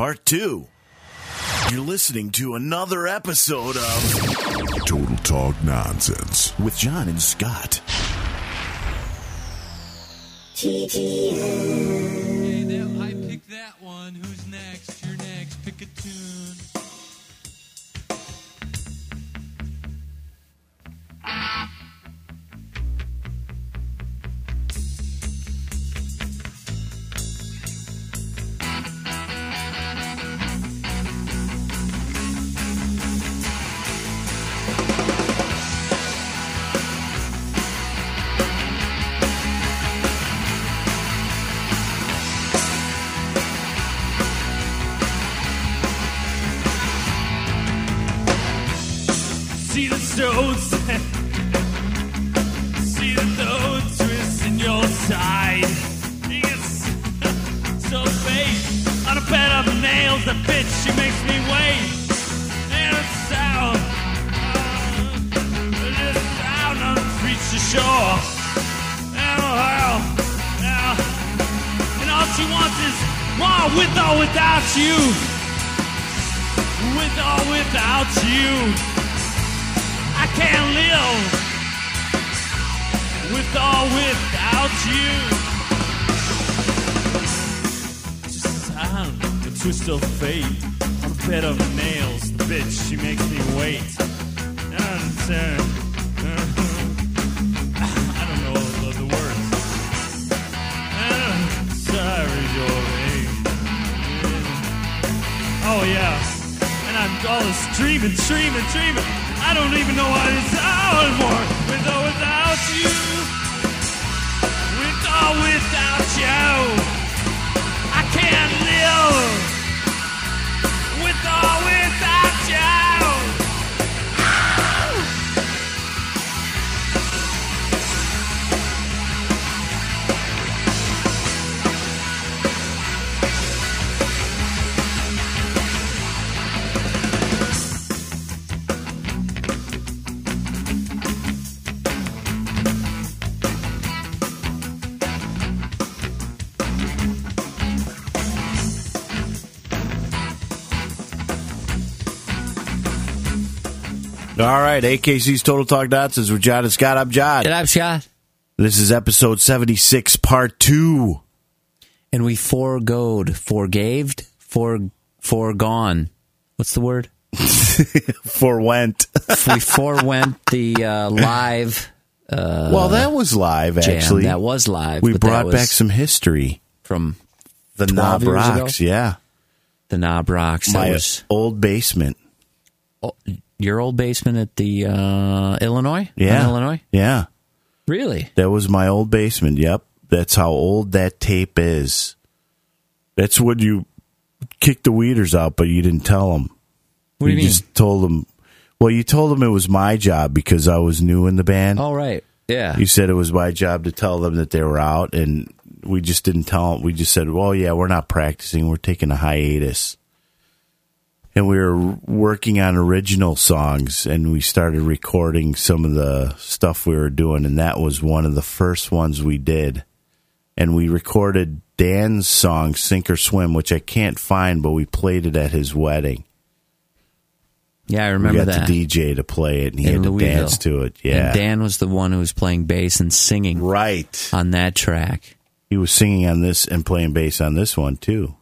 Part 2. You're listening to another episode of Total Talk Nonsense with John and Scott. Okay, I picked that one. Who's next? You're next. Pick a tune. See the stones, see the toad twist in your side. It's so fake on a bed of nails. The bitch, she makes me wait. And a sound, this sound doesn't reach the shore. And all she wants is more with or without you. With or without you. I can't live with or without you. Just a sound, a twist of fate, on a bed of nails. The bitch, she makes me wait. I don't know the words. Sorry, Joey. Oh yeah, and I'm all streaming. I don't even know what it's anymore. With or without you. With or without you. I can't live. With or without you. All right, AKC's Total Talk Nonsense with John and Scott. I'm John. And I'm Scott. This is episode 76, part 2. And we forgone. What's the word? Forwent. We forwent the live well, that was live, jam. actually. That was live. We but brought that back some history. From the 12 Knob years Rocks, ago? yeah. The Knob Rocks. My That was old basement. your old basement at the Illinois? Yeah. In Illinois? Yeah. Really? That was my old basement, yep. That's how old that tape is. That's when you kicked the weeders out, but you didn't tell them. What do you mean? Just told them. Well, you told them it was my job because I was new in the band. Oh, right. Yeah. You said it was my job to tell them that they were out, and we just didn't tell them. We just said, well, yeah, we're not practicing. We're taking a hiatus. And we were working on original songs, and we started recording some of the stuff we were doing, and that was one of the first ones we did. And we recorded Dan's song, Sink or Swim, which I can't find, but we played it at his wedding. Yeah, I remember we got that. the DJ to play it, and he In had to Louisville. dance to it. Yeah. And Dan was the one who was playing bass and singing Right. on that track. He was singing on this and playing bass on this one, too.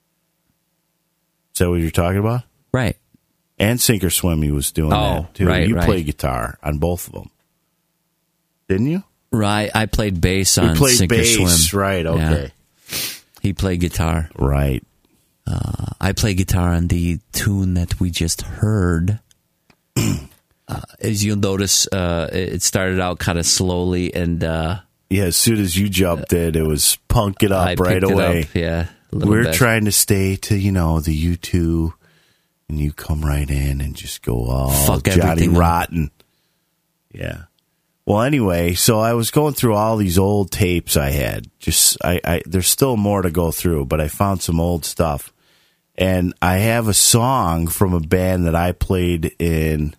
Is that what you're talking about? Right. And Sink or Swim, he was doing that, too. right, You right. played guitar on both of them. Didn't you? Right. I played bass on You played Sink or bass, Swim. right, okay. Yeah. He played guitar. Right. I play guitar on the tune that we just heard. As you'll notice, it started out kind of slowly, and Yeah, as soon as you jumped in, it was punk it up I right picked it away. up, yeah, a little We're bit. trying to stay to, the U2, and you come right in and just go all Fuck Johnny everything up. Rotten. Yeah. Well, anyway, so I was going through all these old tapes I had. There's still more to go through, but I found some old stuff. And I have a song from a band that I played in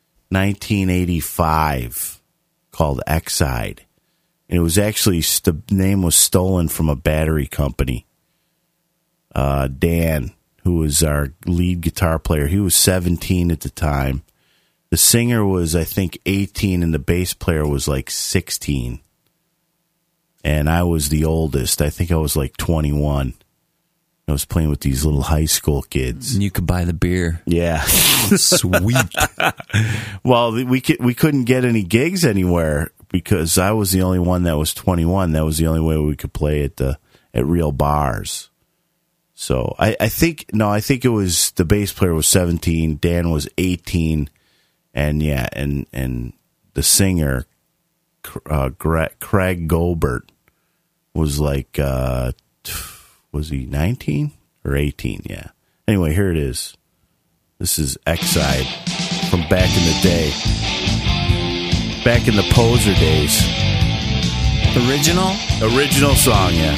1985 called Exide. And it was actually, the name was stolen from a battery company. Dan, who was our lead guitar player. He was 17 at the time. The singer was, I think, 18, and the bass player was like 16. And I was the oldest. I think I was like 21. I was playing with these little high school kids. And you could buy the beer. Yeah. Sweet. Well, we couldn't get any gigs anywhere because I was the only one that was 21. That was the only way we could play at real bars. So I think it was the bass player was 17, Dan was 18, and and the singer Craig Goldberg was like was he 19 or 18? Yeah. Anyway, here it is. This is X-Side from back in the day. Back in the Poser days. Original song, yeah.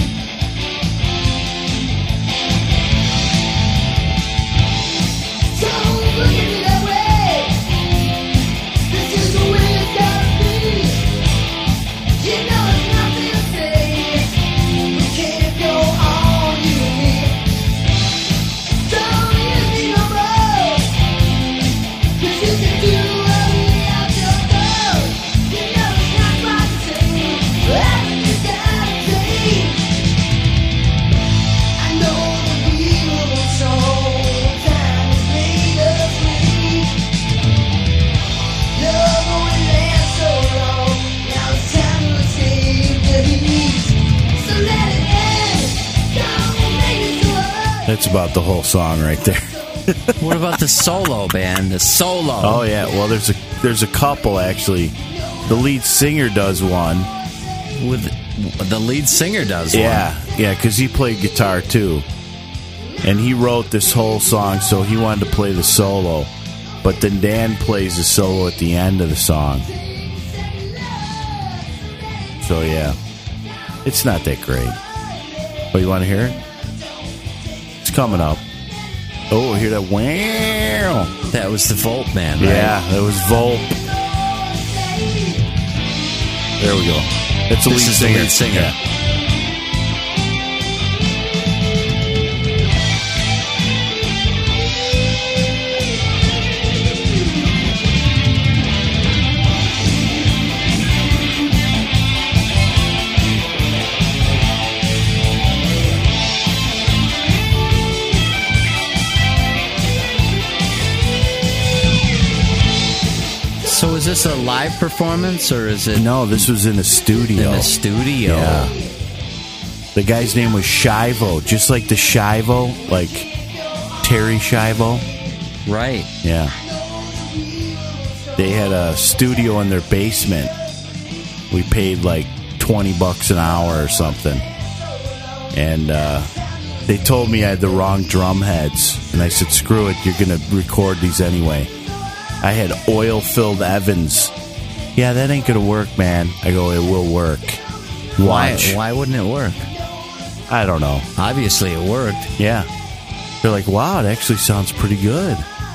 That's about the whole song right there. What about the solo, band? The solo. Oh yeah, well there's a couple actually. The lead singer does one. The lead singer does one. Yeah, because he played guitar too, and he wrote this whole song, so he wanted to play the solo. But then Dan plays the solo at the end of the song. So yeah, it's not that great. But you want to hear it? It's coming up. Oh, hear that? Wow! That was the Volt Man, right? Yeah, that was Volt. There we go. That's the lead singer. The lead singer. Yeah. So is this a live performance, or is it... No, this was in a studio. In a studio? Yeah. The guy's name was Shivo, just like the Shivo, like Terry Shivo. Right. Yeah. They had a studio in their basement. We paid like $20 an hour or something. And they told me I had the wrong drum heads. And I said, screw it, you're going to record these anyway. I had oil-filled Evans. Yeah, that ain't going to work, man. I go, it will work. Watch. Why wouldn't it work? I don't know. Obviously, it worked. Yeah. They're like, wow, it actually sounds pretty good.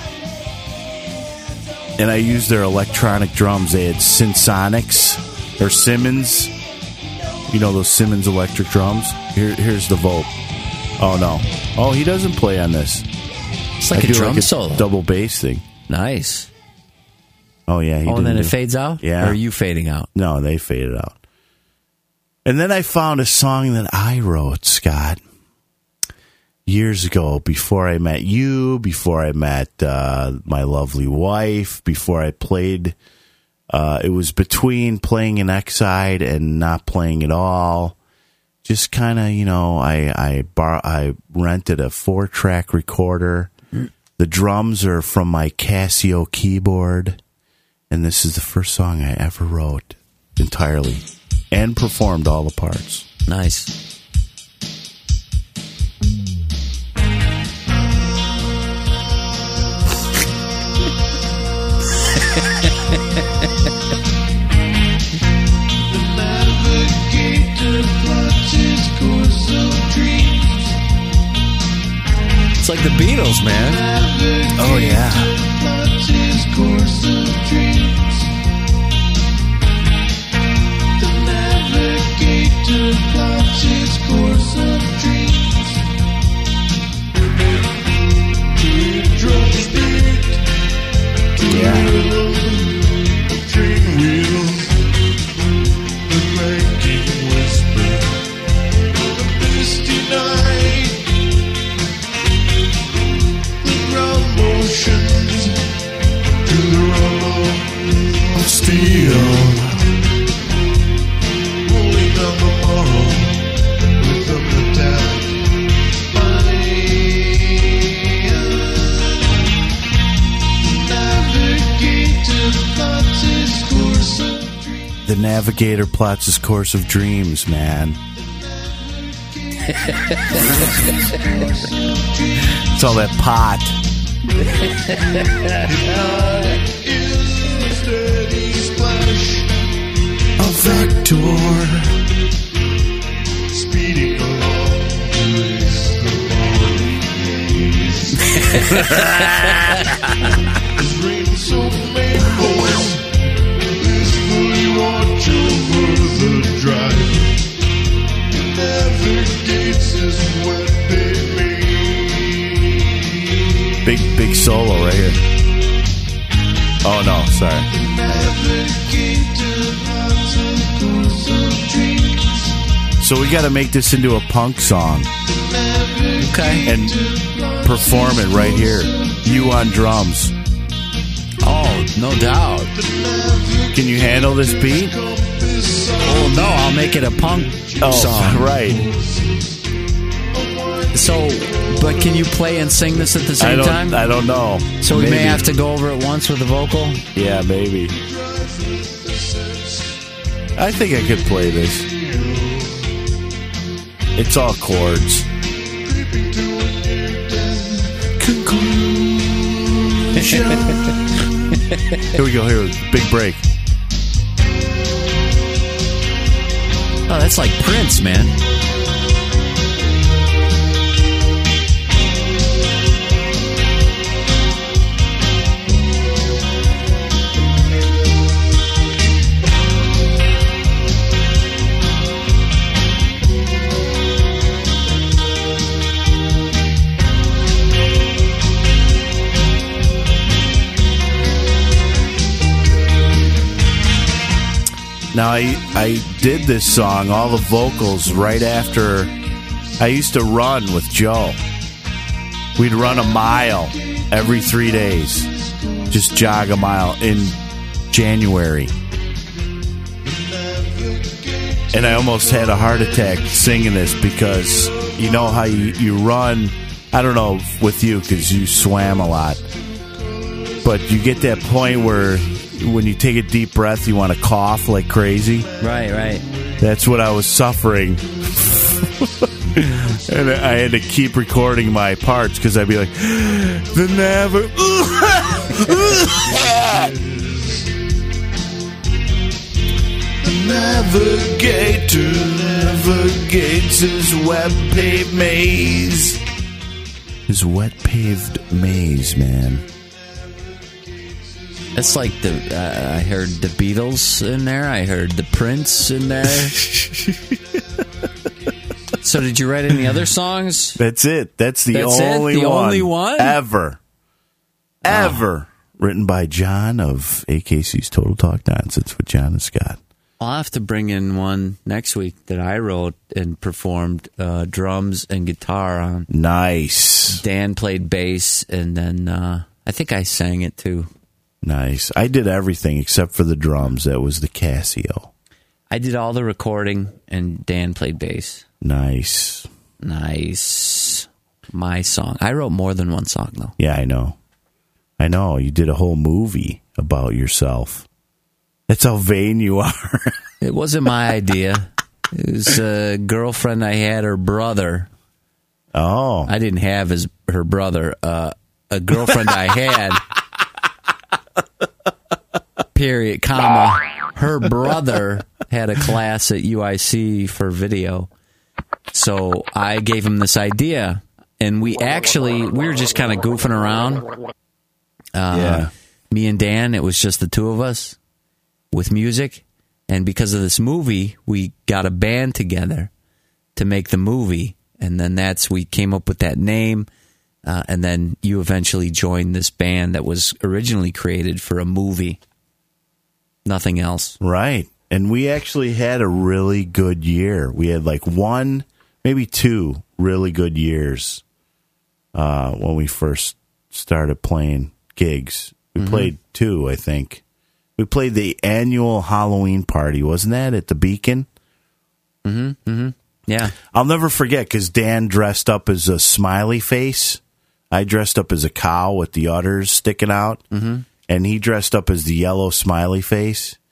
And I used their electronic drums. They had Sinsonics or Simmons. You know those Simmons electric drums? Here's the Volt. Oh, no. Oh, he doesn't play on this. It's like a drum solo. Double bass thing. Nice. Oh, yeah. And then it fades out? Yeah. Or are you fading out? No, they faded out. And then I found a song that I wrote, Scott, years ago, before I met you, before I met my lovely wife, before I played. It was between playing in X-Side and not playing at all. Just kind of, I rented a 4-track recorder. The drums are from my Casio keyboard. And this is the first song I ever wrote entirely and performed all the parts. Nice. It's like the Beatles, man. Oh, yeah. navigator plots his course of dreams, man. It's all that pot. A vector speeding along It's raining so many boys. This fully watch over the drive. Navigates his wet baby. Big solo right here. Oh no, sorry. So we got to make this into a punk song. Okay. And perform it right here. You on drums. Oh, no doubt. Can you handle this beat? Oh, no, I'll make it a punk song. Right. So, but can you play and sing this at the same time? I don't know. So we may have to go over it once with the vocal? Yeah, maybe. I think I could play this. It's all chords. Here we go. Here, big break. Oh, that's like Prince, man. Now, I did this song, all the vocals, right after I used to run with Joe. We'd run a mile every 3 days. Just jog a mile in January. And I almost had a heart attack singing this because you know how you run, I don't know with you because you swam a lot, but you get that point where when you take a deep breath, you want to cough like crazy. Right. That's what I was suffering. And I had to keep recording my parts because I'd be like, the navigator navigates his wet-paved maze. His wet-paved maze, man. It's like I heard the Beatles in there. I heard the Prince in there. So did you write any other songs? That's it. That's the only one ever. Written by John of AKC's Total Talk Nonsense with John and Scott. I'll have to bring in one next week that I wrote and performed drums and guitar on. Nice. Dan played bass, and then I think I sang it too. Nice. I did everything except for the drums. That was the Casio. I did all the recording, and Dan played bass. Nice. My song. I wrote more than one song, though. Yeah, I know. You did a whole movie about yourself. That's how vain you are. It wasn't my idea. It was a girlfriend I had, her brother. Oh. I didn't have her brother. A girlfriend I had... period, comma. Her brother had a class at UIC for video. So I gave him this idea. And we were just kind of goofing around. Me and Dan, it was just the two of us with music. And because of this movie, we got a band together to make the movie. And then we came up with that name. And then you eventually joined this band that was originally created for a movie. Nothing else. Right. And we actually had a really good year. We had like one, maybe two really good years when we first started playing gigs. We played two, I think. We played the annual Halloween party. Wasn't that at the Beacon? Yeah. I'll never forget because Dan dressed up as a smiley face. I dressed up as a cow with the udders sticking out, and he dressed up as the yellow smiley face.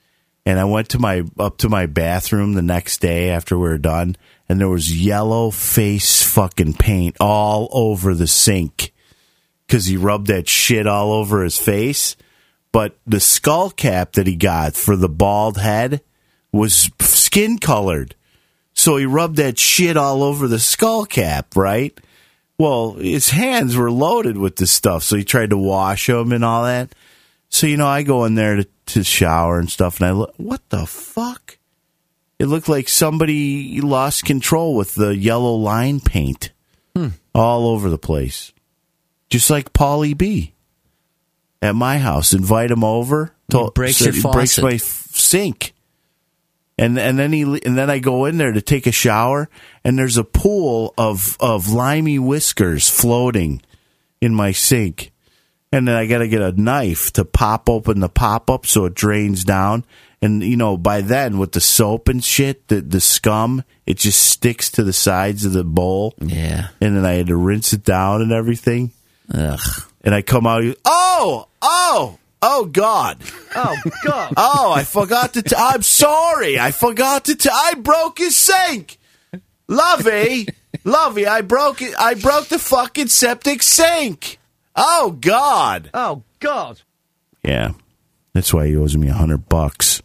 And I went up to my bathroom the next day after we were done, and there was yellow face fucking paint all over the sink because he rubbed that shit all over his face. But the skull cap that he got for the bald head was skin colored. So he rubbed that shit all over the skull cap, right? Well, his hands were loaded with this stuff, so he tried to wash them and all that. So, I go in there to shower and stuff, and I look, what the fuck? It looked like somebody lost control with the yellow line paint all over the place. Just like Paulie B at my house. Invite him over. Breaks your faucet. Breaks my sink. And then I go in there to take a shower, and there's a pool of limey whiskers floating in my sink. And then I got to get a knife to pop open the pop-up so it drains down. And, by then, with the soap and shit, the scum, it just sticks to the sides of the bowl. Yeah. And then I had to rinse it down and everything. Ugh. And I come out, oh, God. Oh, God. Oh, I forgot to I'm sorry. I forgot to I broke his sink. Lovey, I broke it. I broke the fucking septic sink. Oh, God. Oh, God. Yeah. That's why he owes me $100.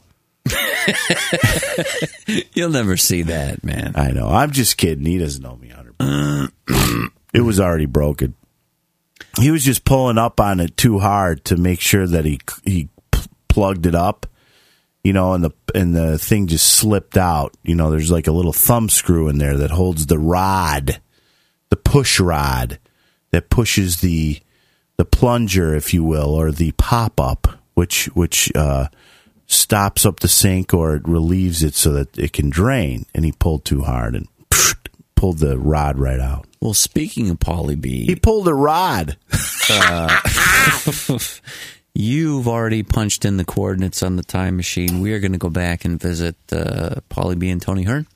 You'll never see that, man. I know. I'm just kidding. He doesn't owe me $100. It was already broken. He was just pulling up on it too hard to make sure that he plugged it up, and the thing just slipped out. There's like a little thumb screw in there that holds the rod, the push rod that pushes the plunger, if you will, or the pop-up, which stops up the sink or it relieves it so that it can drain. And he pulled too hard and pulled the rod right out. Well, speaking of Paulie B, he pulled a rod. You've already punched in the coordinates on the time machine. We are going to go back and visit Paulie B and Tony Hearn.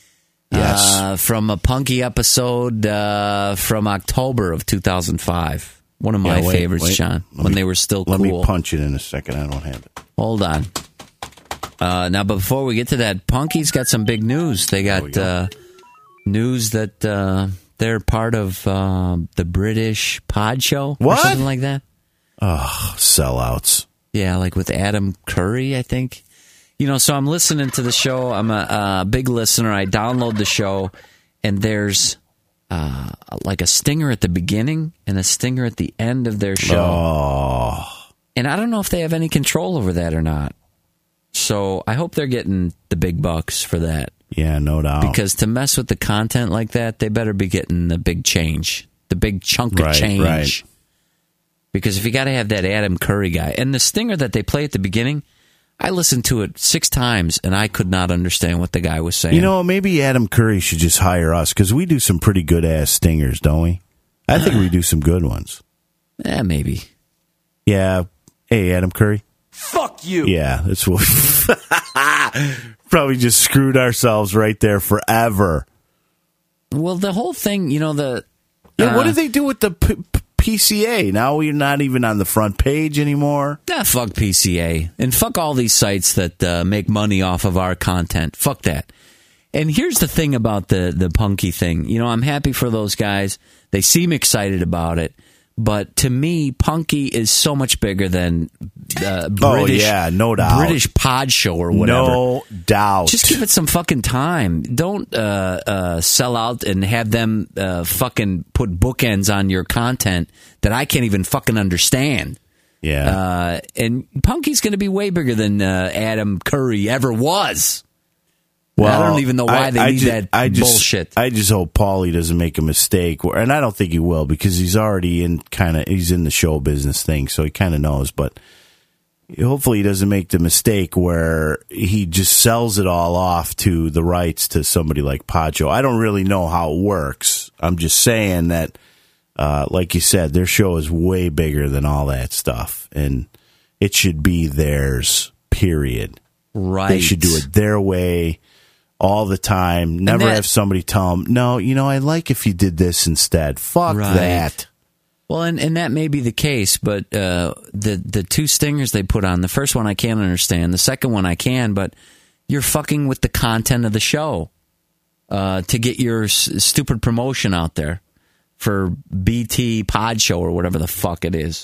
Yes. From a punky episode from October of 2005. One of my favorites, John, when they were still cool. Let me punch it in a second. I don't have it. Hold on. Now, before we get to that, Punky's got some big news. They got news that they're part of the British Pod Show or something like that. Oh, sellouts. Yeah, like with Adam Curry, I think. So I'm listening to the show. I'm a big listener. I download the show, and there's like a stinger at the beginning and a stinger at the end of their show. Oh. And I don't know if they have any control over that or not. So I hope they're getting the big bucks for that. Yeah, no doubt. Because to mess with the content like that, they better be getting the big change, the big chunk of change. Right. Because if you got to have that Adam Curry guy, and the stinger that they play at the beginning, I listened to it 6 times, and I could not understand what the guy was saying. Maybe Adam Curry should just hire us, because we do some pretty good-ass stingers, don't we? I think we do some good ones. Maybe. Yeah. Hey, Adam Curry. Fuck you. Yeah, that's what probably just screwed ourselves right there forever. Well, the whole thing, what did they do with the PCA? Now we're not even on the front page anymore. Fuck PCA. And fuck all these sites that make money off of our content. Fuck that. And here's the thing about the Punky thing. I'm happy for those guys. They seem excited about it. But to me, Punky is so much bigger than British, no doubt. British Pod Show or whatever. No doubt. Just give it some fucking time. Don't sell out and have them fucking put bookends on your content that I can't even fucking understand. Yeah. And Punky's going to be way bigger than Adam Curry ever was. Well, I don't even know why they need that bullshit. I just hope Paulie doesn't make a mistake, and I don't think he will, because he's already he's in the show business thing, so he kind of knows. But hopefully he doesn't make the mistake where he just sells it all off to the rights to somebody like Pod Show. I don't really know how it works. I'm just saying that, like you said, their show is way bigger than all that stuff, and it should be theirs, period. Right. They should do it their way. All the time. Never have somebody tell them, no, I like if you did this instead. Fuck that. Well, and that may be the case, but the two stingers they put on, the first one I can't understand. The second one I can, but you're fucking with the content of the show to get your stupid promotion out there for BT Pod Show or whatever the fuck it is.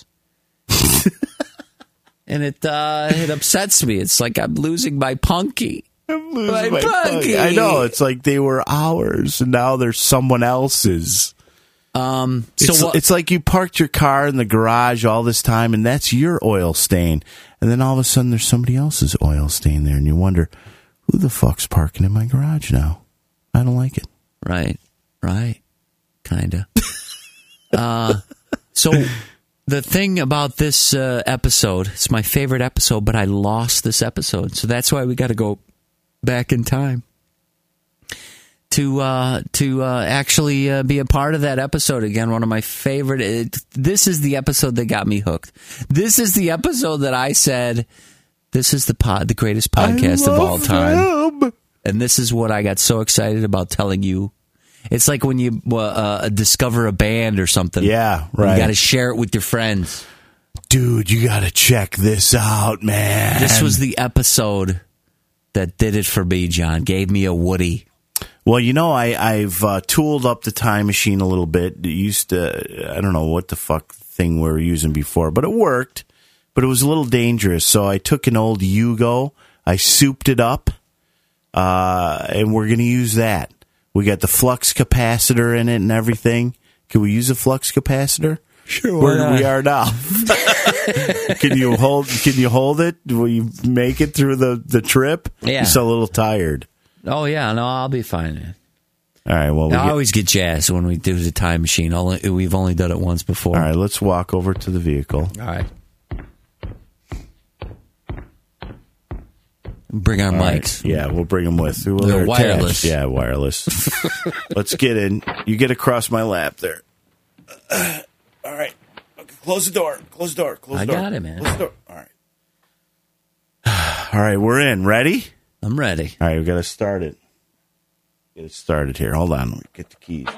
And it upsets me. It's like I'm losing my punky. I'm losing my punky. I know. It's like they were ours, and now they're someone else's. It's like you parked your car in the garage all this time, and that's your oil stain. And then all of a sudden, there's somebody else's oil stain there, and you wonder, who the fuck's parking in my garage now? I don't like it. Right. Kinda. So the thing about this episode, it's my favorite episode, but I lost this episode. So that's why we got to go back in time to actually be a part of that episode again. One of my favorite. This is the episode that got me hooked. This is the episode that I said, this is the greatest podcast of all time. Them. And this is what I got so excited about telling you. It's like when you discover a band or something. Yeah, right. You got to share it with your friends. Dude, you got to check this out, man. This was the episode that did it for me, John. Gave me a Woody. Well, you know, I've tooled up the time machine a little bit. It used to, I don't know what the fuck thing we were using before, but it worked. But it was a little dangerous. So I took an old Yugo, I souped it up, and we're going to use that. We got the flux capacitor in it and everything. Can we use a flux capacitor? Sure. Where we are now. Can you hold it? Will you make it through the trip? Yeah. You're still a little tired. Oh, yeah. No, I'll be fine, man. All right. Well, I always get jazzed when we do the time machine. We've only done it once before. All right. Let's walk over to the vehicle. All right. Bring our mics. Right. Yeah, we'll bring them with. They're wireless. Yeah, wireless. Let's get in. You get across my lap there. All right. Okay, close the door. Close the door. Close the door. I got it, man. Close the door. All right. All right, we're in. Ready? I'm ready. All right, we got to start it. Get it started here. Hold on. Let me get the keys.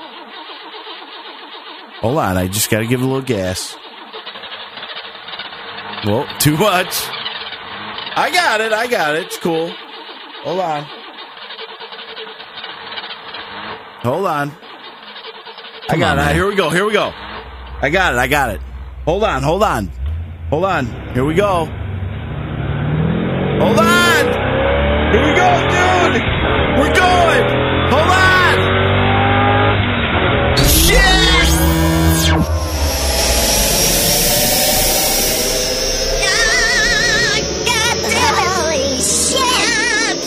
Hold on. I just got to give it a little gas. Whoa, too much. I got it. It's cool. Hold on. I got it. Here we go. I got it. Hold on. Here we go. Hold on. Here we go, dude. We're going. Hold on. Shit. Holy shit!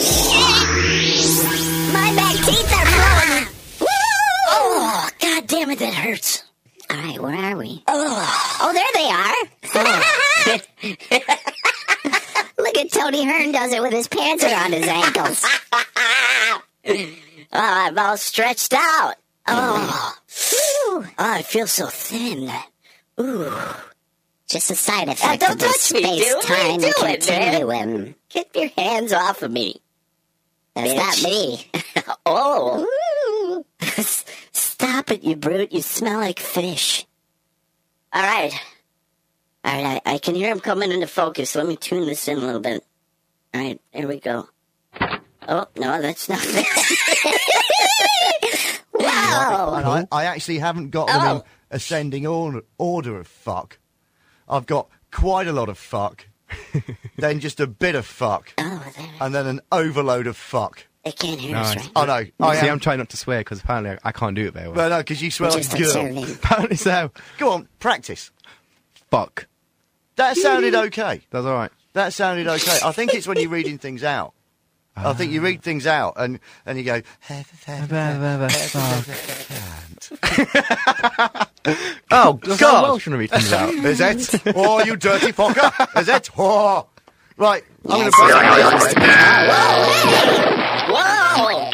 My back teeth are blowing. Oh, God damn it, that hurts. All right, where are we? Oh, there they are. Look at Tony Hearn does it with his pants around his ankles. I'm all stretched out. Oh, I feel so thin. Ooh. Just a side effect of the space-time continuum. Get your hands off of me. That's not me. Oh. Stop it, you brute. You smell like fish. All right, I can hear him coming into focus. Let me tune this in a little bit. All right, here we go. Oh, no, that's not it. Wow. And I actually haven't got them in ascending order of fuck. I've got quite a lot of fuck, then just a bit of fuck, and then an overload of fuck. They can't hear us right I know. I'm trying not to swear because apparently I can't do it very well. But no, because you swear like a girl. observing. Apparently so. Go on, practice. Fuck. That sounded okay. That's all right. That sounded okay. I think it's when you're reading things out. I think you read things out and you go. Oh, God. Welsh when I read things out. Is it? Oh, you dirty fucker. Is it? Oh. Right. I'm going to Whoa!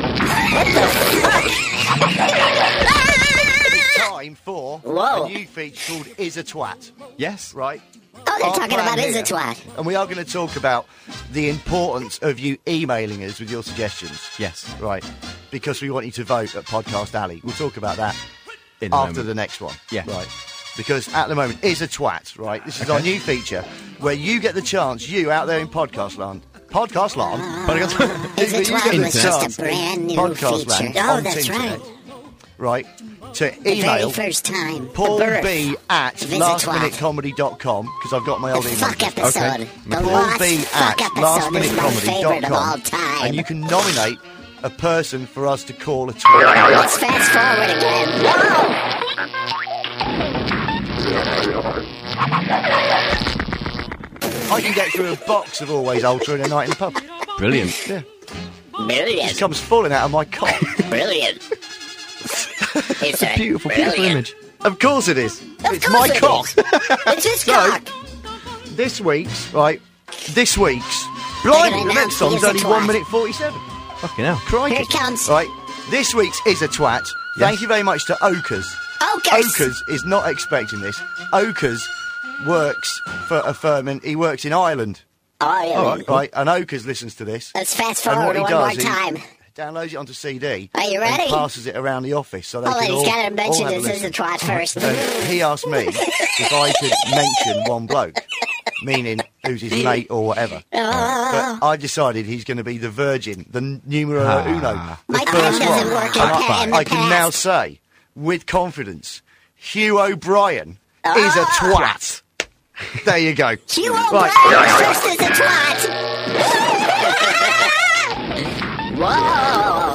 It's time for a new feature called Is a Twat. Yes. Right? Oh, they're Our talking plan about is a here. twat. And we are going to talk about the importance of you emailing us with your suggestions. Yes. Right. Because we want you to vote at Podcast Alley. We'll talk about that In the after moment. the next one. Yeah. Right. Because at the moment, is a twat, right? This is our new feature where you get the chance, you out there in podcast land. Podcast land? Is it You twat? get the It's just chance a brand new podcast feature. land Oh, on that's Tinternet, right. right? To The very email first time. Paul the birth B at of Is It lastminutecomedy.com because I've got my The old email. fuck address. episode. The Paul lost B fuck at episode is my favorite of all lastminutecomedy.com time. and you can nominate a person for us to call a twat. Let's fast forward again. I can get through a box of Always Ultra in a night in the pub. Brilliant. Yeah. Brilliant. It comes falling out of my cock. Brilliant. It's a Beautiful image. Of course it is. Of It's course my it cock. is. It's his So- cock. This week's Blimey, the next song's Is a only twat. 1 minute 47. Fucking hell. Crikey. Here it comes. Right, this week's Is a Twat. Thank you very much to Okers. Okers is not expecting this. Okers works for a firm, and he works in Ireland. Ireland. Right, and Okers listens to this. Let's fast And forward what he one more does, he time. downloads it onto CD. Are you ready? And passes it around the office so they Oh, can he's all, got to all mention have a this as a listen. twat first. And he asked me if I could mention one bloke, meaning who's his mate or whatever. But I decided he's going to be the virgin, the numero uno, the My pen first doesn't one. work And in the I can now past. say, with confidence, Hugh O'Brien is a twat. There you go. Hugh Right. O'Brien first is a twat. Whoa.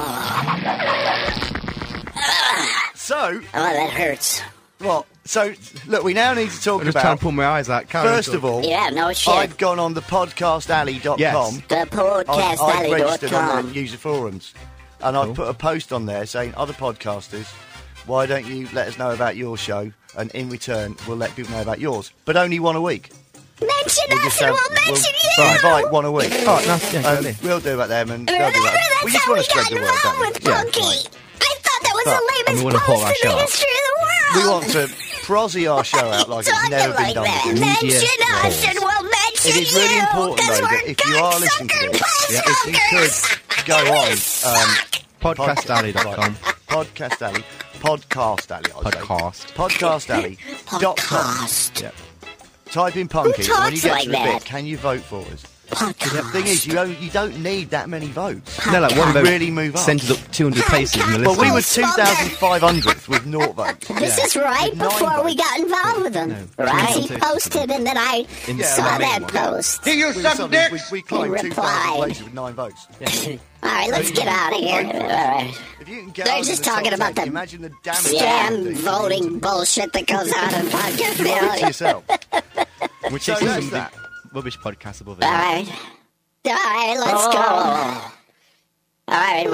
So, Oh, that hurts. well, so look, we now need to talk I'm just trying about. to pull my eyes out. Carry on First of talking. all, Yeah, no shit. I've gone on the podcastalley.com. Yes. The I've registered on podcastalley.com. the user forums, and I've put a post on there saying, other podcasters, why don't you let us know about your show, and in return, we'll let people know about yours. But only one a week. Mention We'll us just and have- we'll mention we'll you. invite one a week. Oh, no, yeah, good idea. We'll do about them, and they'll do Remember, that. that's We just how want we to spread got the word, involved don't we? with Yeah, Punky. right. I thought that was But- the and we lamest wanna pull post our in show the up. history of the world. We want to prosy our show out like it's Talking never been like done that. before. Mention Media us roles. and we'll mention It is really you, important, 'cause though, we're that if you are listening to cocksucker this, postfuckers. if you could go on Podcastalley.com. Podcast Alley, Podcast Alley, I'd say. Podcast. Podcastalley.com. Podcast. Yep. Type in Punky, Who and when you talks get like to the that? bit, can you vote for us? The Podcast. thing is, you don't need that many votes. No, like one vote Really move up. sent us up 200 places in the Well, list. we were Smoker. 2,500th with 0 votes. This is right With 9 before we votes. got involved with them. Right? He posted and then I Yeah, saw that that main one. post. We were suddenly- we climbed He 2,000 replied. places with 9 votes. All right, let's get out of here. All right. If you can get They're us in just the top talking about 10, the imagine the damage Damn voting bullshit that goes on in podcast. to yourself. We're So taking that's some that. rubbish podcast above All it. right. All right, let's go. All right,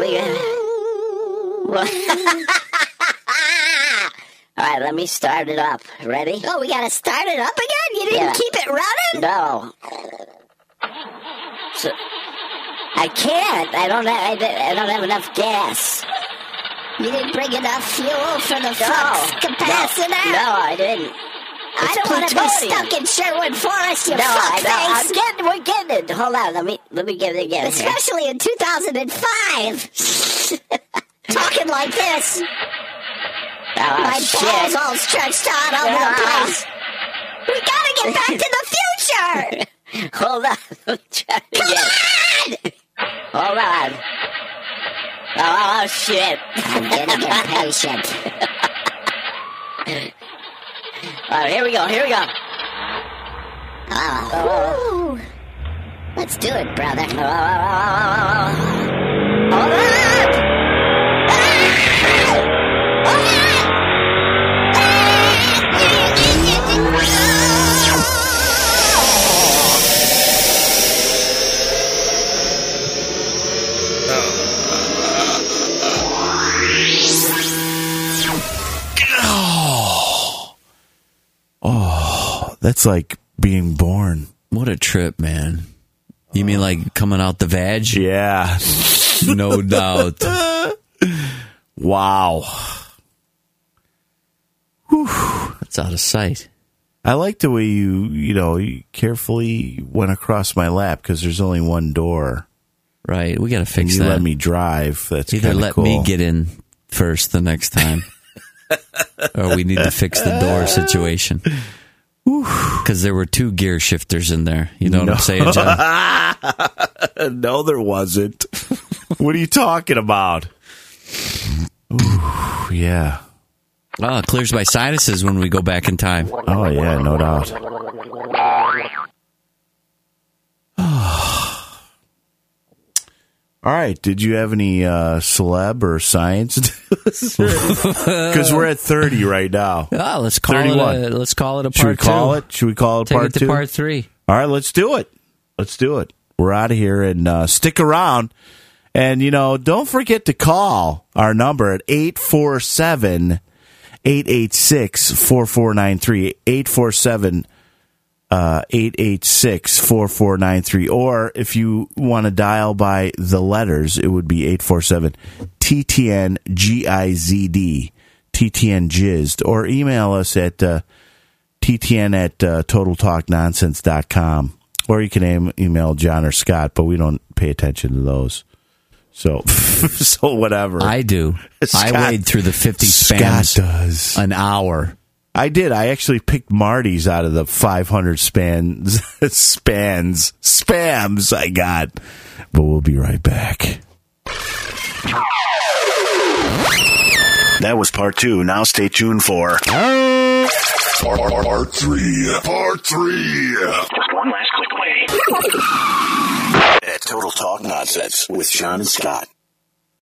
all right, let me start it up. Ready? Oh, we gotta start it up again? You didn't keep it running? No. So, I can't. I don't have enough gas. You didn't bring enough fuel for the flux capacitor? No, I didn't. I don't want to be stuck in Sherwood Forest, you fuckface. We're getting it. Hold on, let me get it again. Especially in 2005. Talking like this. My balls all stretched out over the place. We gotta get back to the future. Hold on. Let me try it again. Hold on. Oh, shit. I'm getting impatient. All right, here we go. Oh. Let's do it, brother. Hold on! That's like being born. What a trip, man. You mean like coming out the vag? Yeah. No doubt. Wow. It's out of sight. I like the way you carefully went across my lap because there's only one door. Right. We got to And fix you that. let me drive. That's Either kind of let cool. me get in first the next time. Or we need to fix the door situation. Because there were 2 gear shifters in there. You know what I'm saying, John? No, there wasn't. What are you talking about? Ooh, yeah. Oh, it clears my sinuses when we go back in time. Oh, yeah, no doubt. All right. Did you have any celeb or science? Because we're at 30 right now. Oh, let's call 31. it. Let's call it a part Should we call 2. it? Should we call it Take part it to 2? part 3. All right, let's do it. Let's do it. We're out of here, and stick around. And, don't forget to call our number at 847-886-4493, 847-886-4493. Or if you want to dial by the letters, it would be 847-TTN-GIZD, TTN Jizzed. Or email us at TTN@TotalTalkNonsense.com. Or you can email John or Scott, but we don't pay attention to those. So, so whatever. I do. Scott, I wade through the 50 spams Scott does. an hour. I did. I actually picked Marty's out of the 500 spams I got. But we'll be right back. That was part 2. Now stay tuned for Part 3. Part 3. Just one last click away. Total Talk Nonsense with Sean and Scott.